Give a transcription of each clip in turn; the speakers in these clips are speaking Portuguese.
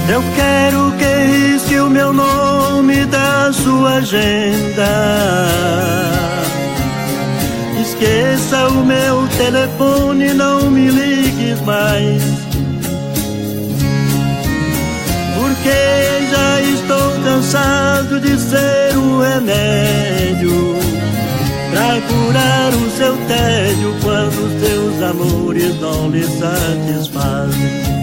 Eu quero que risque o meu nome da sua agenda. Esqueça o meu telefone, não me ligues mais, porque já estou cansado de ser um remédio pra curar o seu tédio quando os seus amores não lhe satisfazem.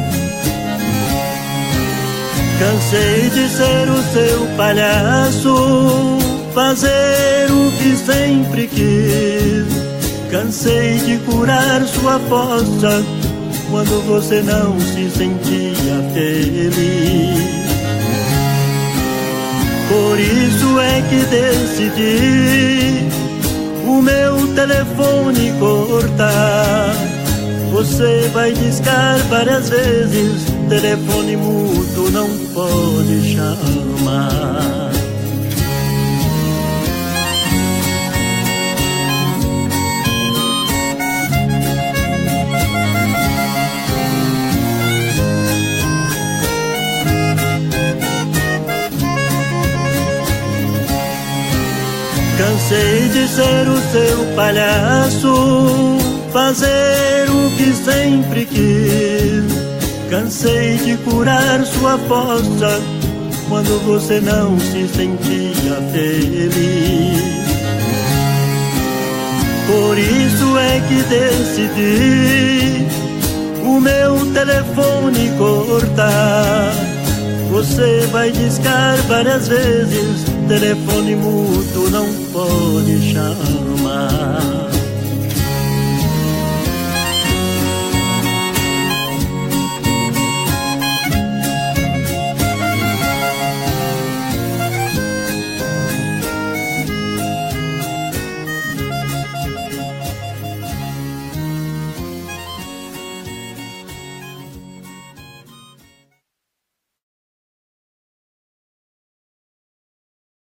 Cansei de ser o seu palhaço, fazer o que sempre quis. Cansei de curar sua fossa quando você não se sentia feliz. Por isso é que decidi o meu telefone cortar. Você vai discar várias vezes, telefone mudo não pode chamar. Cansei de ser o seu palhaço, fazer o que sempre quis. Cansei de curar sua fossa quando você não se sentia feliz. Por isso é que decidi o meu telefone cortar. Você vai discar várias vezes, telefone mudo não pode chamar.